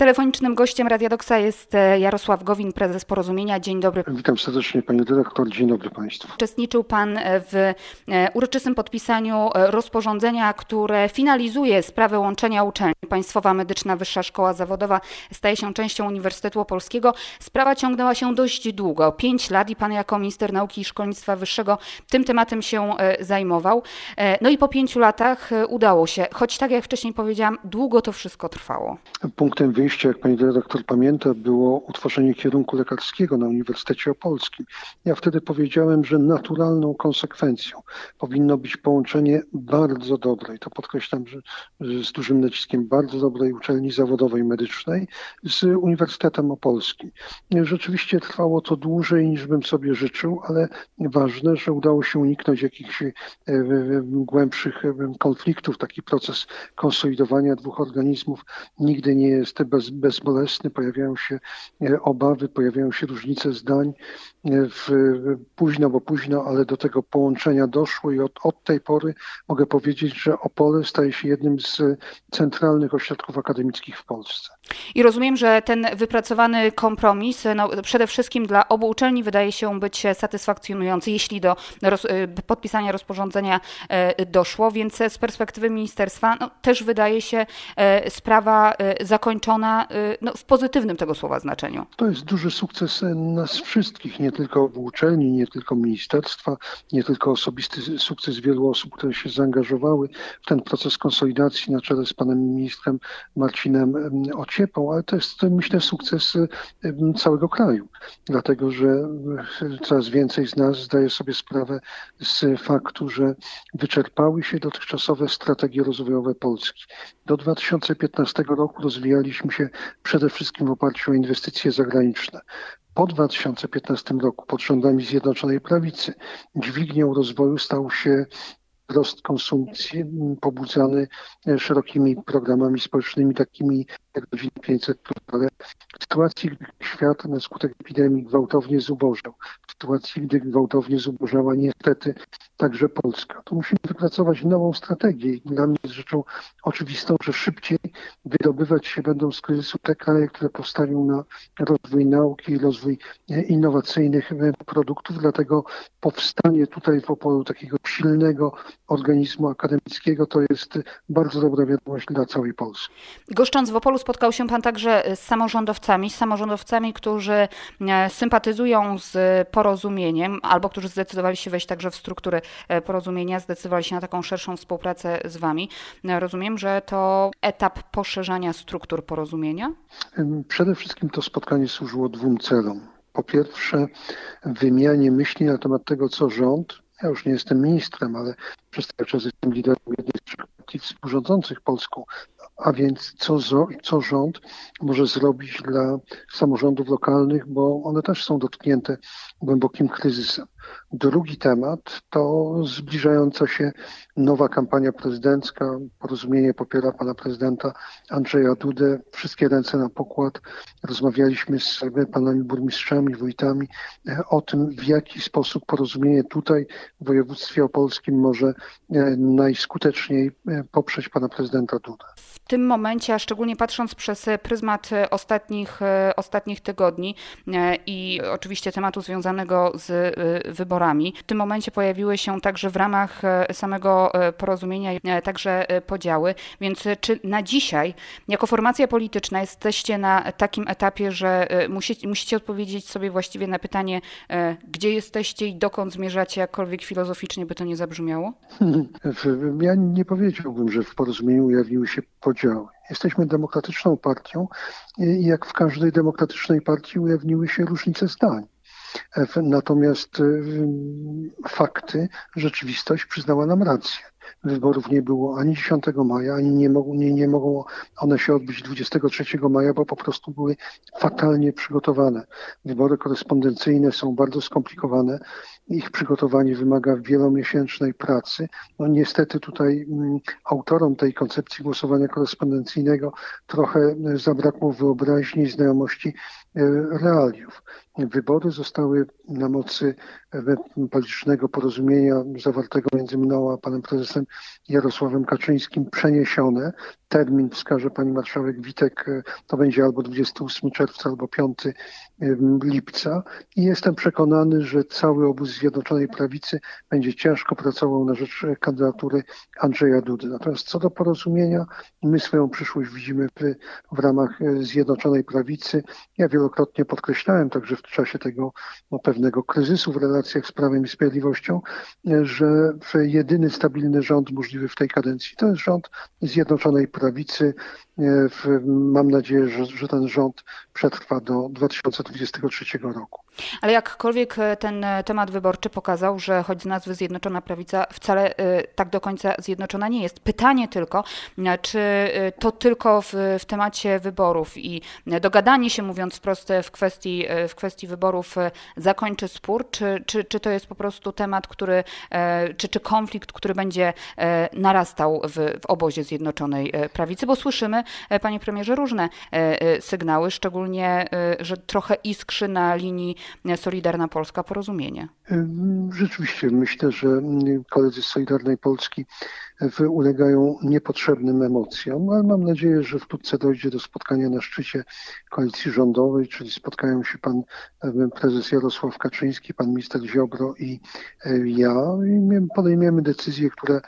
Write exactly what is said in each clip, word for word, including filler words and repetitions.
Telefonicznym gościem Radia Doksa jest Jarosław Gowin, prezes Porozumienia. Dzień dobry. Witam serdecznie pani dyrektor. Dzień dobry państwu. Uczestniczył pan w uroczystym podpisaniu rozporządzenia, które finalizuje sprawę łączenia uczelni. Państwowa Medyczna Wyższa Szkoła Zawodowa staje się częścią Uniwersytetu Opolskiego. Sprawa ciągnęła się dość długo, pięć lat i pan jako minister nauki i szkolnictwa wyższego tym tematem się zajmował. No i po pięciu latach udało się, choć tak jak wcześniej powiedziałam, długo to wszystko trwało. Punktem wyjścia, jak pani dyrektor pamięta, było utworzenie kierunku lekarskiego na Uniwersytecie Opolskim. Ja wtedy powiedziałem, że naturalną konsekwencją powinno być połączenie bardzo dobrej, to podkreślam, że z dużym naciskiem, bardzo dobrej uczelni zawodowej medycznej z Uniwersytetem Opolskim. Rzeczywiście trwało to dłużej niż bym sobie życzył, ale ważne, że udało się uniknąć jakichś głębszych konfliktów. Taki proces konsolidowania dwóch organizmów nigdy nie jest bez, bezbolesny. Pojawiają się obawy, pojawiają się różnice zdań. W, późno, bo późno, ale do tego połączenia doszło i od, od tej pory mogę powiedzieć, że Opole staje się jednym z centralnych ośrodków akademickich w Polsce. I rozumiem, że ten wypracowany kompromis no, przede wszystkim dla obu uczelni wydaje się być satysfakcjonujący, jeśli do roz, podpisania rozporządzenia doszło, więc z perspektywy ministerstwa no, też wydaje się sprawa zakończona no, w pozytywnym tego słowa znaczeniu. To jest duży sukces nas wszystkich, nie tylko w uczelni, nie tylko ministerstwa, nie tylko osobisty sukces wielu osób, które się zaangażowały w ten proces konsolidacji na czele z panem ministrem Marcinem Ociepą, ale to jest, myślę, sukces całego kraju, dlatego że coraz więcej z nas zdaje sobie sprawę z faktu, że wyczerpały się dotychczasowe strategie rozwojowe Polski. Do dwa tysiące piętnastego roku rozwijaliśmy się przede wszystkim w oparciu o inwestycje zagraniczne. Po dwa tysiące piętnastym roku pod rządami Zjednoczonej Prawicy dźwignią rozwoju stał się wzrost konsumpcji pobudzany szerokimi programami społecznymi, takimi jak Rodzina pięćset plus, ale w sytuacji, gdy świat na skutek epidemii gwałtownie zubożał, w sytuacji, gdy gwałtownie zubożała niestety także Polska, to musimy wypracować nową strategię i dla mnie jest rzeczą oczywistą, że szybciej wydobywać się będą z kryzysu te kraje, które postawią na rozwój nauki i rozwój innowacyjnych produktów, dlatego powstanie tutaj w Opolu takiego silnego organizmu akademickiego to jest bardzo dobra wiadomość dla całej Polski. Goszcząc w Opolu spotkał się pan także z samorządowcami, z samorządowcami, którzy sympatyzują z Porozumieniem albo którzy zdecydowali się wejść także w struktury Porozumienia, zdecydowali się na taką szerszą współpracę z wami. Rozumiem, że to etap poszerzania struktur Porozumienia? Przede wszystkim to spotkanie służyło dwóm celom. Po pierwsze, wymianie myśli na temat tego, co rząd, ja już nie jestem ministrem, ale przez cały czas jestem liderem jednej z partii współrządzących Polską, a więc co, co rząd może zrobić dla samorządów lokalnych, bo one też są dotknięte głębokim kryzysem. Drugi temat to zbliżająca się nowa kampania prezydencka. Porozumienie popiera pana prezydenta Andrzeja Dudę. Wszystkie ręce na pokład. Rozmawialiśmy z panami burmistrzami, wójtami o tym, w jaki sposób Porozumienie tutaj w województwie opolskim może najskuteczniej poprzeć pana prezydenta Dudę. W tym momencie, a szczególnie patrząc przez pryzmat ostatnich, ostatnich tygodni i oczywiście tematu związanego z wyborami, w tym momencie pojawiły się także w ramach samego Porozumienia także podziały, więc czy na dzisiaj jako formacja polityczna jesteście na takim etapie, że musicie, musicie odpowiedzieć sobie właściwie na pytanie, gdzie jesteście i dokąd zmierzacie, jakkolwiek filozoficznie by to nie zabrzmiało? Ja nie powiedziałbym, że w Porozumieniu ujawniły się podziały. Jesteśmy demokratyczną partią i jak w każdej demokratycznej partii ujawniły się różnice zdań. Natomiast fakty, rzeczywistość przyznała nam rację. Wyborów nie było ani dziesiątego maja, ani nie mogą, nie, nie mogą one się odbyć dwudziestego trzeciego maja, bo po prostu były fatalnie przygotowane. Wybory korespondencyjne są bardzo skomplikowane. Ich przygotowanie wymaga wielomiesięcznej pracy. No niestety tutaj m, autorom tej koncepcji głosowania korespondencyjnego trochę zabrakło wyobraźni i znajomości realiów. Wybory zostały na mocy politycznego porozumienia zawartego między mną a panem prezesem Jarosławem Kaczyńskim przeniesione. Termin wskaże pani marszałek Witek, to będzie albo dwudziestego ósmego czerwca, albo piątego lipca. I jestem przekonany, że cały obóz Zjednoczonej Prawicy będzie ciężko pracował na rzecz kandydatury Andrzeja Dudy. Natomiast co do porozumienia, my swoją przyszłość widzimy w, w ramach Zjednoczonej Prawicy. Ja wielokrotnie podkreślałem także w czasie tego no, pewnego kryzysu w relacjach z Prawem i Sprawiedliwością, że jedyny stabilny rząd możliwy w tej kadencji to jest rząd Zjednoczonej Prawicy. Mam nadzieję, że, że ten rząd przetrwa do dwa tysiące dwudziestego trzeciego roku. Ale jakkolwiek ten temat wyborczy pokazał, że choć z nazwy Zjednoczona Prawica wcale tak do końca zjednoczona nie jest. Pytanie tylko, czy to tylko w, w temacie wyborów i dogadanie się, mówiąc wprost, w kwestii, w kwestii wyborów zakończy spór, czy, czy, czy to jest po prostu temat, który, czy, czy konflikt, który będzie narastał w, w obozie Zjednoczonej Prawicy, bo słyszymy, panie premierze, różne sygnały, szczególnie, że trochę iskrzy na linii Solidarna Polska Porozumienie. Rzeczywiście myślę, że koledzy z Solidarnej Polski ulegają niepotrzebnym emocjom, ale mam nadzieję, że wkrótce dojdzie do spotkania na szczycie koalicji rządowej, czyli spotkają się pan prezes Jarosław Kaczyński, pan minister Ziobro i ja i podejmiemy decyzje, które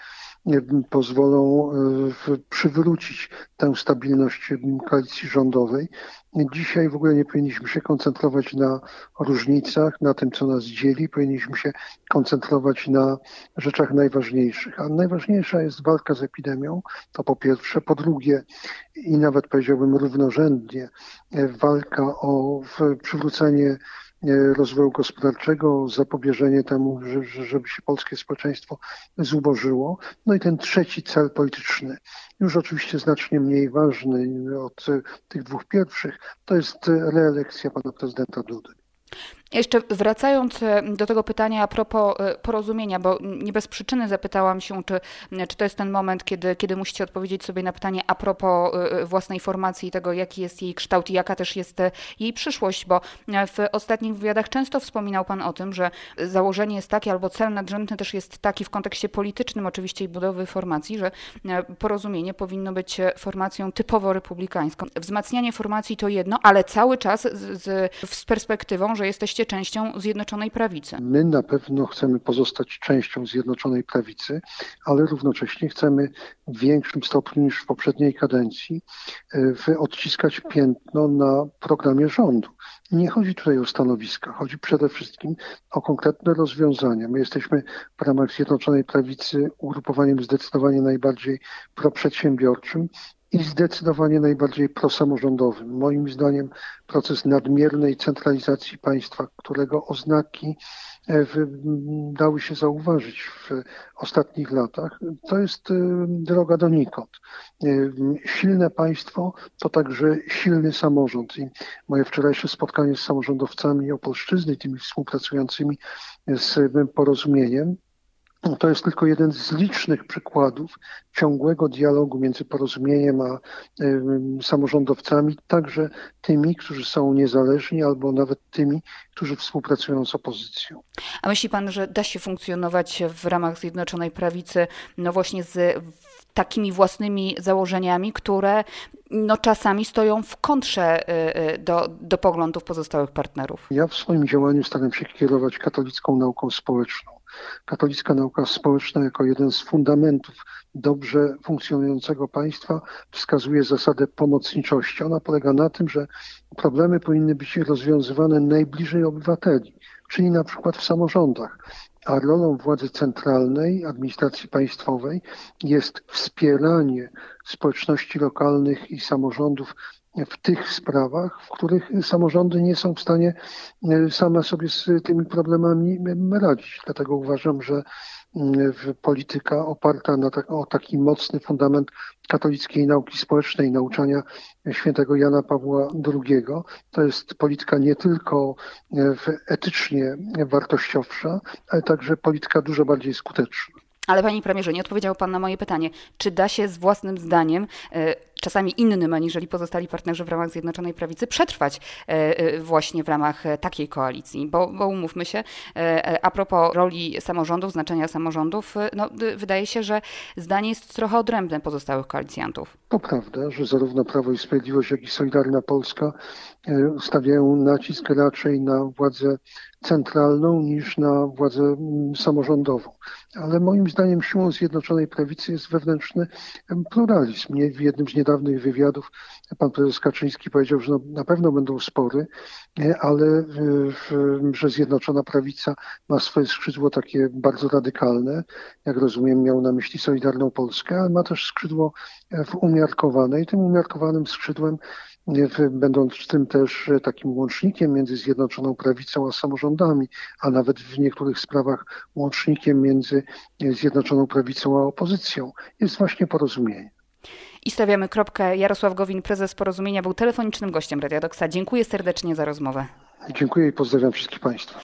pozwolą przywrócić tę stabilność koalicji rządowej. Dzisiaj w ogóle nie powinniśmy się koncentrować na różnicach, na tym, co nas dzieli. Powinniśmy się koncentrować na rzeczach najważniejszych. A najważniejsza jest walka z epidemią, to po pierwsze. Po drugie, i nawet powiedziałbym równorzędnie, walka o przywrócenie rozwoju gospodarczego, zapobieżenie temu, żeby się polskie społeczeństwo zubożyło. No i ten trzeci cel polityczny, już oczywiście znacznie mniej ważny od tych dwóch pierwszych, to jest reelekcja pana prezydenta Dudy. Jeszcze wracając do tego pytania a propos porozumienia, bo nie bez przyczyny zapytałam się, czy, czy to jest ten moment, kiedy, kiedy musicie odpowiedzieć sobie na pytanie a propos własnej formacji i tego, jaki jest jej kształt i jaka też jest jej przyszłość, bo w ostatnich wywiadach często wspominał pan o tym, że założenie jest takie, albo cel nadrzędny też jest taki w kontekście politycznym oczywiście i budowy formacji, że porozumienie powinno być formacją typowo republikańską. Wzmacnianie formacji to jedno, ale cały czas z, z, z perspektywą, że jesteście częścią Zjednoczonej Prawicy. My na pewno chcemy pozostać częścią Zjednoczonej Prawicy, ale równocześnie chcemy w większym stopniu niż w poprzedniej kadencji odciskać piętno na programie rządu. Nie chodzi tutaj o stanowiska, chodzi przede wszystkim o konkretne rozwiązania. My jesteśmy w ramach Zjednoczonej Prawicy ugrupowaniem zdecydowanie najbardziej proprzedsiębiorczym i zdecydowanie najbardziej prosamorządowym. Moim zdaniem proces nadmiernej centralizacji państwa, którego oznaki dały się zauważyć w ostatnich latach, to jest droga donikąd. Silne państwo to także silny samorząd. I moje wczorajsze spotkanie z samorządowcami Opolszczyzny, tymi współpracującymi z Porozumieniem, to jest tylko jeden z licznych przykładów ciągłego dialogu między Porozumieniem a y, samorządowcami, także tymi, którzy są niezależni, albo nawet tymi, którzy współpracują z opozycją. A myśli pan, że da się funkcjonować w ramach Zjednoczonej Prawicy no właśnie z takimi własnymi założeniami, które no czasami stoją w kontrze do, do poglądów pozostałych partnerów? Ja w swoim działaniu staram się kierować katolicką nauką społeczną. Katolicka nauka społeczna jako jeden z fundamentów dobrze funkcjonującego państwa wskazuje zasadę pomocniczości. Ona polega na tym, że problemy powinny być rozwiązywane najbliżej obywateli, czyli na przykład w samorządach. A rolą władzy centralnej, administracji państwowej jest wspieranie społeczności lokalnych i samorządów w tych sprawach, w których samorządy nie są w stanie same sobie z tymi problemami radzić. Dlatego uważam, że polityka oparta na tak, o taki mocny fundament katolickiej nauki społecznej, nauczania świętego Jana Pawła drugiego, to jest polityka nie tylko etycznie wartościowsza, ale także polityka dużo bardziej skuteczna. Ale panie premierze, nie odpowiedział pan na moje pytanie. Czy da się z własnym zdaniem, czasami innym aniżeli pozostali partnerzy w ramach Zjednoczonej Prawicy, przetrwać właśnie w ramach takiej koalicji? Bo, bo umówmy się, a propos roli samorządów, znaczenia samorządów, no, wydaje się, że zdanie jest trochę odrębne pozostałych koalicjantów. To prawda, że zarówno Prawo i Sprawiedliwość, jak i Solidarna Polska stawiają nacisk raczej na władzę centralną niż na władzę samorządową. Ale moim zdaniem siłą Zjednoczonej Prawicy jest wewnętrzny pluralizm. W jednym z niedawnych wywiadów pan prezes Kaczyński powiedział, że no, na pewno będą spory, ale że Zjednoczona Prawica ma swoje skrzydło takie bardzo radykalne, jak rozumiem miał na myśli Solidarną Polskę, ale ma też skrzydło umiarkowane i tym umiarkowanym skrzydłem, będąc tym też takim łącznikiem między Zjednoczoną Prawicą a samorządami, a nawet w niektórych sprawach łącznikiem między Zjednoczoną Prawicą a opozycją, jest właśnie Porozumienie. I stawiamy kropkę. Jarosław Gowin, prezes Porozumienia, był telefonicznym gościem Radia Doxa. Dziękuję serdecznie za rozmowę. Dziękuję i pozdrawiam wszystkich państwa.